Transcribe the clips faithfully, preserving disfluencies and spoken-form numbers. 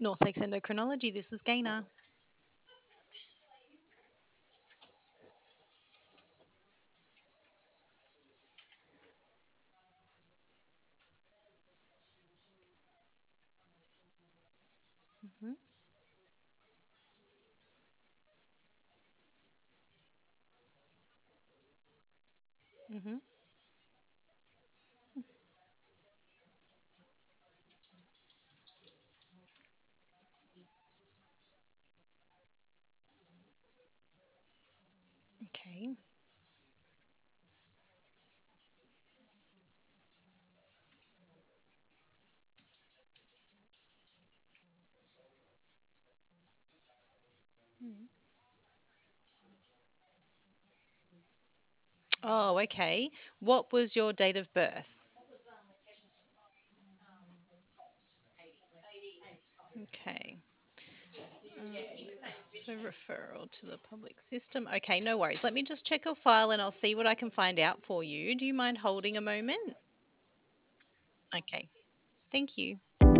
North Lakes Endocrinology. This is Gaina. Hmm. Hmm. Okay. Mm. Oh, okay. What was your date of birth? Okay. So referral to the public system. Okay, no worries. Let me just check a file and I'll see what I can find out for you. Do you mind holding a moment? Okay. Thank you.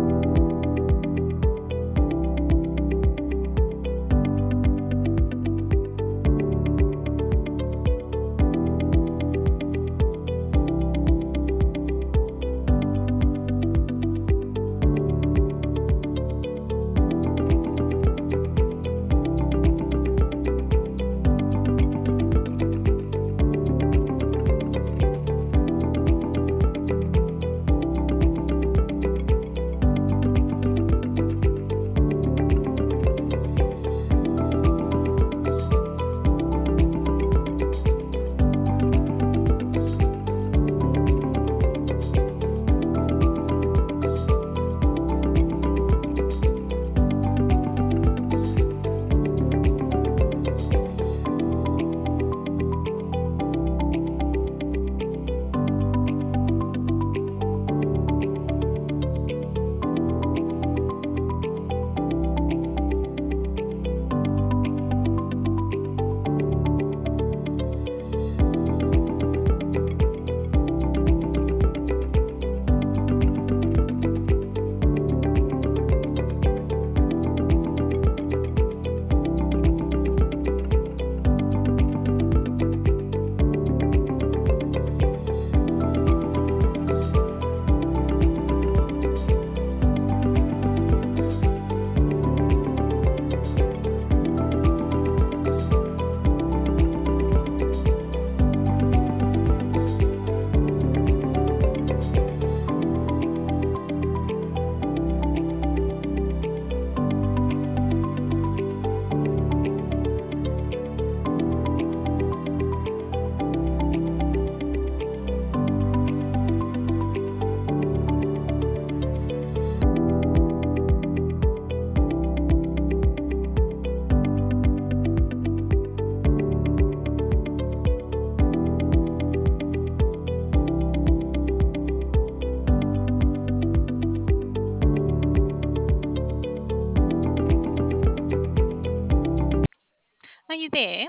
Are you there?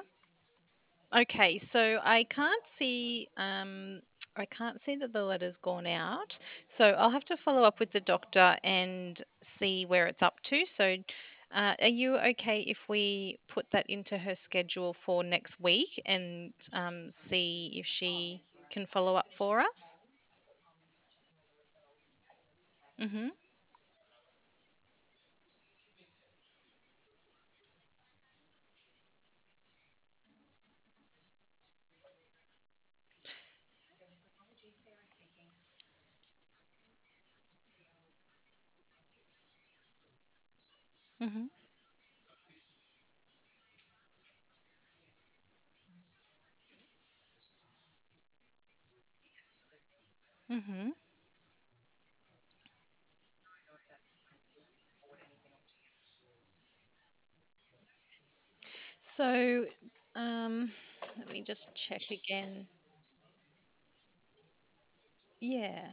Okay, so I can't see um I can't see that the letter's gone out. So I'll have to follow up with the doctor and see where it's up to. So uh, are you okay if we put that into her schedule for next week and um, see if she can follow up for us? Mhm. Mhm. Mhm. So um let me just check again. Yeah.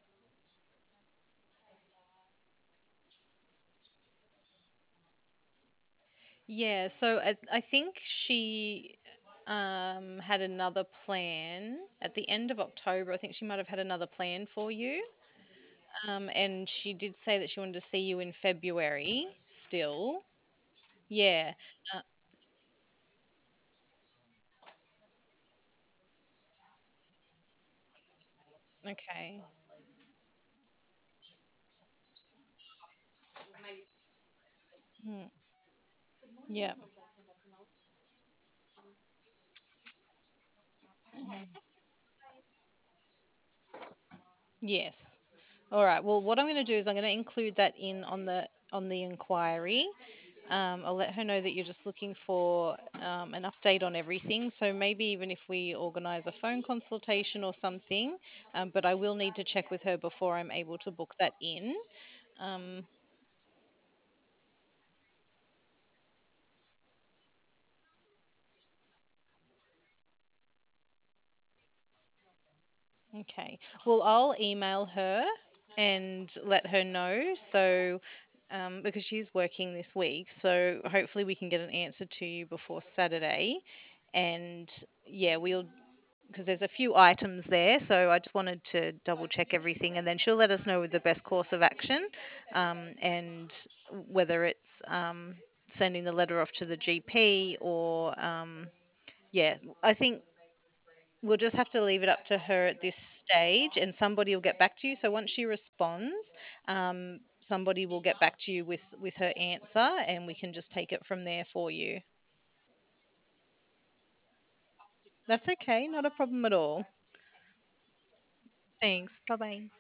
Yeah, so I, I think she um, had another plan at the end of October. I think she might have had another plan for you. Um, and she did say that she wanted to see you in February still. Yeah. Uh, okay. Mm, yeah. Mhm. Yes. All right. Well, what I'm going to do is I'm going to include that in on the on the inquiry. Um, I'll let her know that you're just looking for um, an update on everything. So maybe even if we organise a phone consultation or something, um, but I will need to check with her before I'm able to book that in. Um, okay. Well, I'll email her and let her know. So, um, because she's working this week, so hopefully we can get an answer to you before Saturday. And yeah, we'll because there's a few items there, so I just wanted to double check everything, and then she'll let us know the best course of action, um, and whether it's um, sending the letter off to the G P or um, yeah, I think we'll just have to leave it up to her at this stage, and somebody will get back to you. So once she responds, um, somebody will get back to you with with her answer, and we can just take it from there for you. That's okay, not a problem at all. Thanks. Bye bye.